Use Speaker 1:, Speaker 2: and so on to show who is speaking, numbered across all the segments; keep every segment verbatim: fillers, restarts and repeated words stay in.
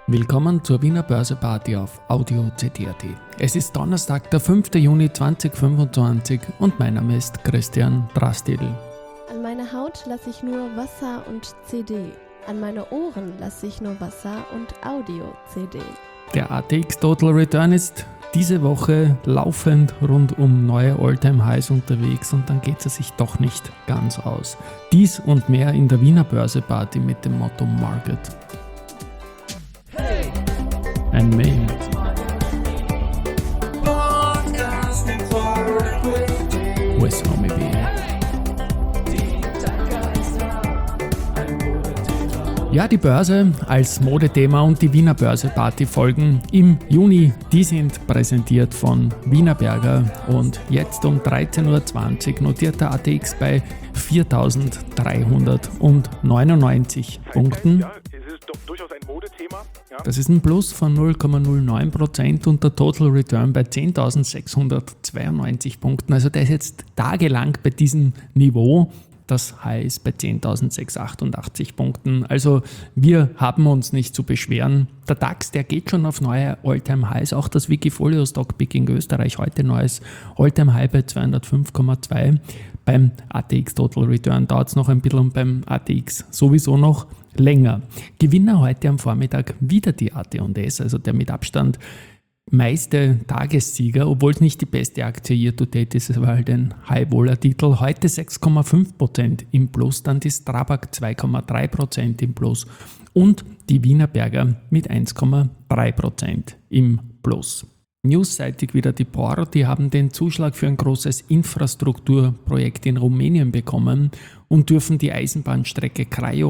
Speaker 1: Willkommen zur Wiener Börse-Party auf Audio C D punkt A T. Es ist Donnerstag, der fünfte Juni zweitausendfünfundzwanzig und mein Name ist Christian Drastil.
Speaker 2: An meine Haut lasse ich nur Wasser und C D. An meine Ohren lasse ich nur Wasser und Audio-C D.
Speaker 1: Der A T X Total Return ist diese Woche laufend rund um neue All-Time-Highs unterwegs und dann geht es sich doch nicht ganz aus. Dies und mehr in der Wiener Börse-Party mit dem Motto Market. Hey. Ein Mail. West Homie B. Ja, die Börse als Modethema und die Wiener Börse-Party folgen im Juni. Die sind präsentiert von Wienerberger und jetzt um dreizehn Uhr zwanzig notiert der A T X bei viertausenddreihundertneunundneunzig Punkten.
Speaker 3: Ja, es ist doch durchaus ein Modethema. Ja.
Speaker 1: Das ist ein Plus von null Komma null neun Prozent und der Total Return bei zehntausendsechshundertzweiundneunzig Punkten. Also der ist jetzt tagelang bei diesem Niveau. Das High ist bei zehntausendsechshundertachtundachtzig Punkten. Also wir haben uns nicht zu beschweren. Der DAX, der geht schon auf neue All-Time-Highs. Auch das Wikifolio Stockpicking Österreich heute neues All-Time-High bei zweihundertfünf Komma zwei. Beim A T X Total Return dauert es noch ein bisschen und beim A T X sowieso noch länger. Gewinner heute am Vormittag wieder die A T und S, also der mit Abstand meiste Tagessieger, obwohl es nicht die beste Aktie year to date ist, es war halt ein High-Vola-Titel. Heute sechs Komma fünf Prozent im Plus, dann die Strabag zwei Komma drei Prozent im Plus und die Wienerberger mit eins Komma drei Prozent im Plus. Newsseitig wieder die P O R, die haben den Zuschlag für ein großes Infrastrukturprojekt in Rumänien bekommen und dürfen die Eisenbahnstrecke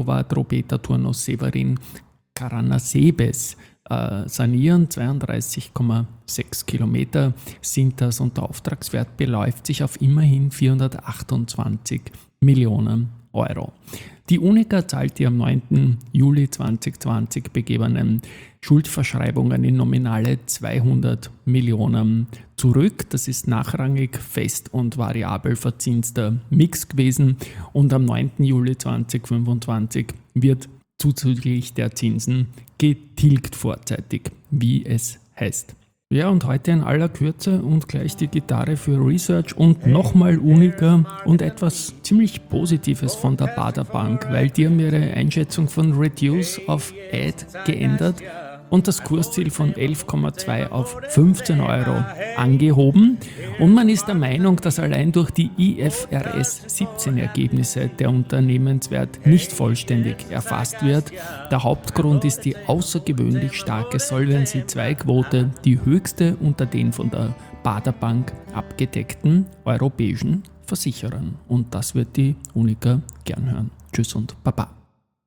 Speaker 1: Craiova-Drobeta-Turnu-Severin-Caranasebes sanieren. zweiunddreißig Komma sechs Kilometer sind das und der Auftragswert beläuft sich auf immerhin vierhundertachtundzwanzig Millionen Euro. Die Unica zahlt die am neunten Juli zweitausendzwanzig begebenen Schuldverschreibungen in Nominale zweihundert Millionen zurück. Das ist nachrangig fest und variabel verzinster Mix gewesen und am neunten Juli zweitausendfünfundzwanzig wird zuzüglich der Zinsen getilgt vorzeitig, wie es heißt. Ja, und heute in aller Kürze und gleich die Gitarre für Research und nochmal Unica und etwas ziemlich Positives von der Baader Bank, weil die haben ihre Einschätzung von Reduce auf Add geändert und das Kursziel von elf Komma zwei auf fünfzehn Euro angehoben. Und man ist der Meinung, dass allein durch die I F R S siebzehn Ergebnisse der Unternehmenswert nicht vollständig erfasst wird. Der Hauptgrund ist die außergewöhnlich starke Solvency zwei Quote, die höchste unter den von der Baader Bank abgedeckten europäischen Versicherern. Und das wird die Unica gern hören. Tschüss und Baba.